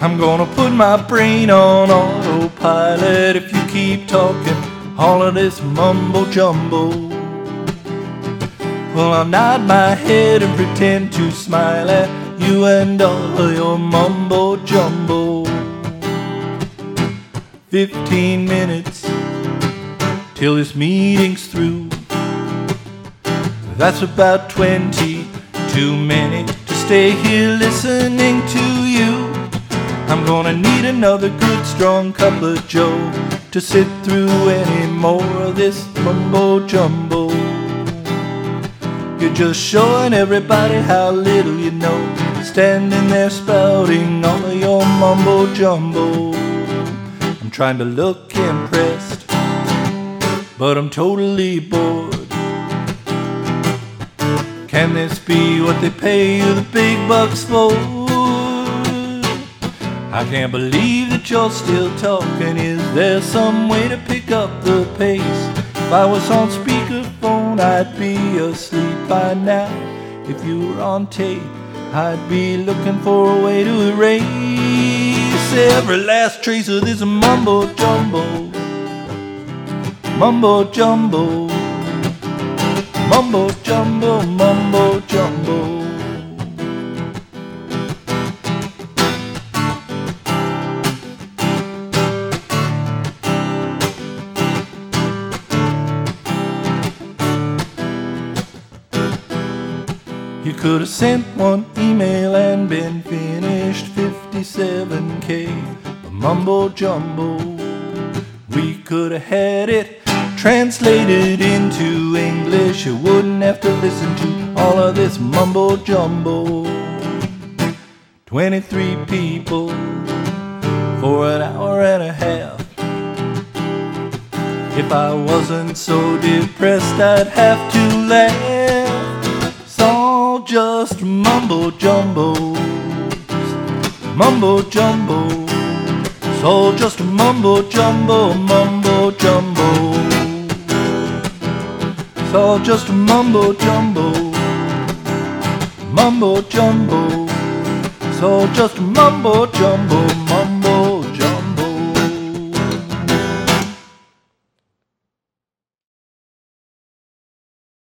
I'm gonna put my brain on autopilot if you keep talking all of this mumbo jumbo. Well, I'll nod my head and pretend to smile at you and all of your mumbo jumbo. 15 minutes till this meeting's through. That's about 20 too many to stay here listening to you. I'm gonna need another good strong cup of joe to sit through any more of this mumbo jumbo. You're just showing everybody how little you know, standing there spouting all of your mumbo jumbo. I'm trying to look impressed, but I'm totally bored. Can this be what they pay you the big bucks for? I can't believe that you're still talking. Is there some way to pick up the pace? If I was on speakerphone, I'd be asleep by now. If you were on tape, I'd be looking for a way to erase every last trace of this mumbo jumbo. Mumbo jumbo. Mumbo jumbo, mumbo jumbo. You could have sent one email and been finished. 57K of mumbo jumbo. We could have had it translated into English. You wouldn't have to listen to all of this mumbo jumbo. 23 people for an hour and a half. If I wasn't so depressed, I'd have to laugh. It's all just mumbo jumbo. Mumbo jumbo. It's all just mumbo jumbo, mumbo jumbo. It's all just mumbo jumbo, mumbo jumbo. It's all just mumbo jumbo,